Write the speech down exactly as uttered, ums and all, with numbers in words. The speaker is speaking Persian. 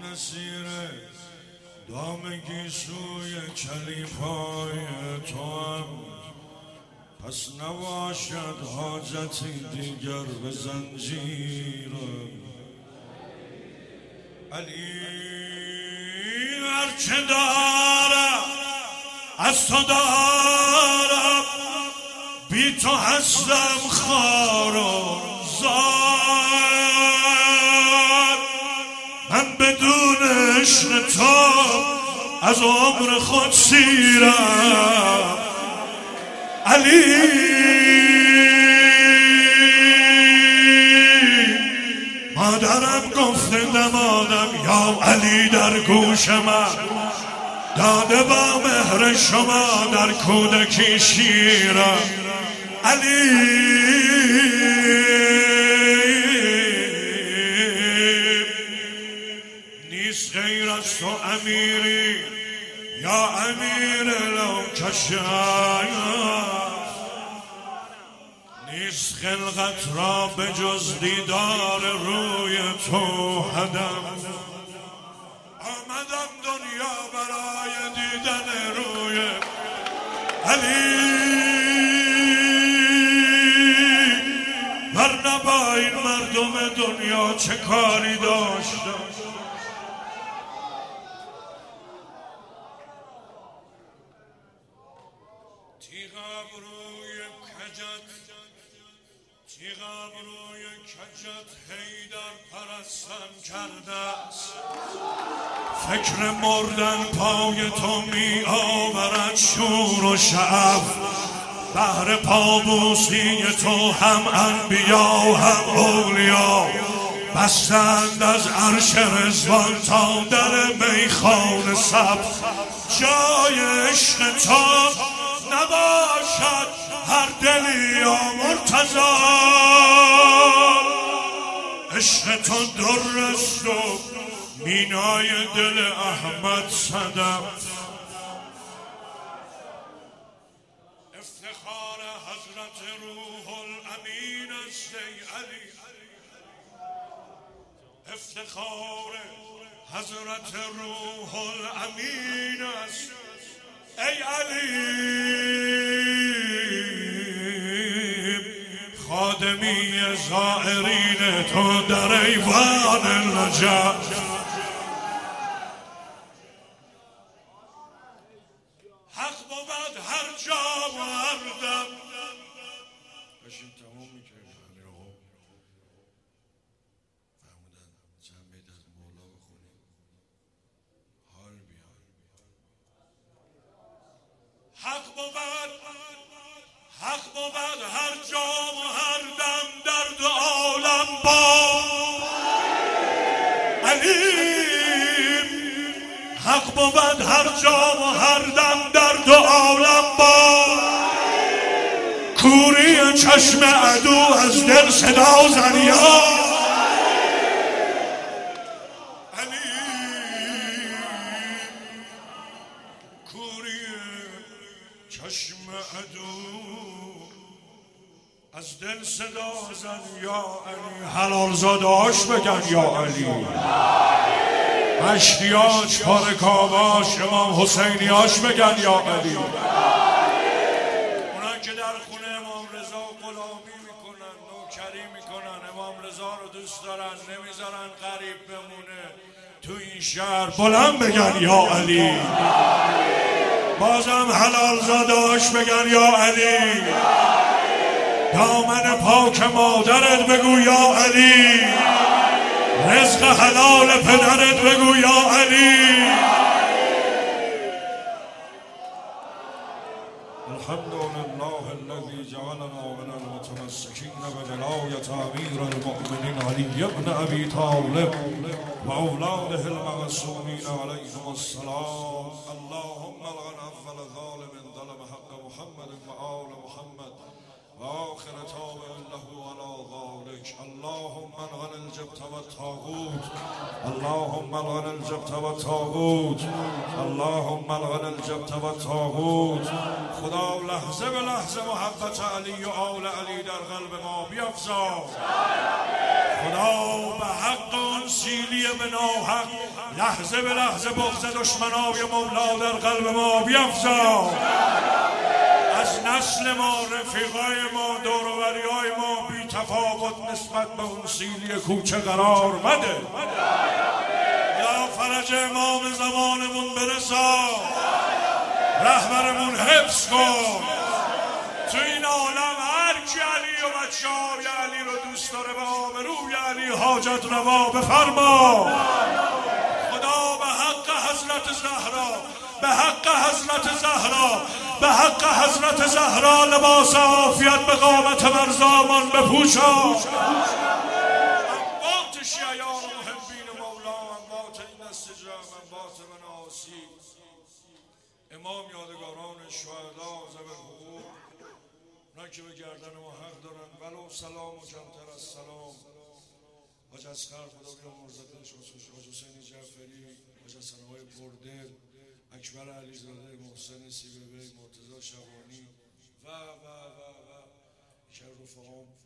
مسیر دامگی سوی کلیپای تو هم پس نباشد حاجتی دیگر به زنجیرم. علی هرچه دارم از تو دارم، بی تو هستم خار و زار. من بدون عشق تو از عمر خود سیرم. علی مادرم گفته دمادم یا علی در گوش من داده با مهر شما در کودکی شیرم. علی نیست غیر از تو امیری یا امیر لوکشایم، نیست خلقت را به جز دیدار روی تو هدم. آمدم دنیا برای دیدن روی علی، ورنه با این مردم دنیا چه کاری داشتم. تیغم روی کجت تیغم روی کجت حیدر پرستم کرده است. فکر مردن پای تو می آورد شور و شعف. بهر پابوسی تو هم انبیا هم اولیا بستند از عرش رضوان تا در میخانه سبز. جای عشق تو نباشد هر دلی یا مرتضی، عشق تو درست و مینای دل احمد صدف. افتخار حضرت روح الامین است ای علی، افتخار حضرت روح الامین است ای علی. خادمی زائرین تو در ایوان نجات. حق بود هر جا و هر دم. باشیم تمام میکنیم فرمودن چند بیت از مولا بخونیم حال بیان. حق بود حق بود هر جا و هر دم در دو عالم با علی. حق بود هر جا و هر دم در دو عالم با کوری چشم عدو از دل صدا زن یا علی. کوری چشم عدو از دل صدا زن یا علی. حلال زادهاش بگن یا علی. مشتیاش پارکاواش امام حسینیاش بگن یا علی. اونا که در خونه امام رضا غلامی میکنن نوکری میکنن امام رضا رو دوست دارن نمیذارن غریب بمونه تو این شهر بلند بگن یا علی. بازم حلال زادهاش بگن یا علی. دامن پاک مادرت بگو یا علی. رزق حلال پدرت بگو یا علی. الحمد لله الذي جعلنا من المتمسكين بولایت امیر المؤمنین علی بن ابی طالب و اولاده المعصومین علیهم السلام. اللهم الغن اول ظالم ظلم حق محمد و آل محمد و آخر تابع له على ذلك. اللهم الغن الجبت والطاغوت اللهم الغن الجبت والطاغوت اللهم الغن الجبت والطاغوت. خدا لحظه به لحظه محبت علی و آل علی در قلب ما بیفزا. خدا به حق آن سیلی به ناحق لحظه به لحظه بغض دشمنای مولا در قلب ما بیفزا. از نسل ما، رفیقای ما، دوروریای ما بی تفاوت نسبت به اون سیلی کوچه قرار مده. یا فرج امام زمانمون برسا، رهبرمون حفظ کن. تو این عالم هر کی علی و بچه های علی رو دوست داره به آبروی علی حاجت روا بفرما. خدا به حق حضرت زهرا، به حق حضرت زهرا، به حق حضرت زهرا لباس عافیت به قامت مرزامان بپوشا. انبات شیعیان و محبین مولا، انبات این استجاب، انبات مناسی، امام یادگاران شهدا ذوی الحقوق، اونا که به گردن ما حق دارن، ولو سلام و کمتر از سلام. حاج اصغر خدا بیامرزتش، حاج حسین جعفری، حاج حسن‌آقای پردل، اکبر علیزاده، محسن سیبوی، مرتضی شبانی و و و و که رفقام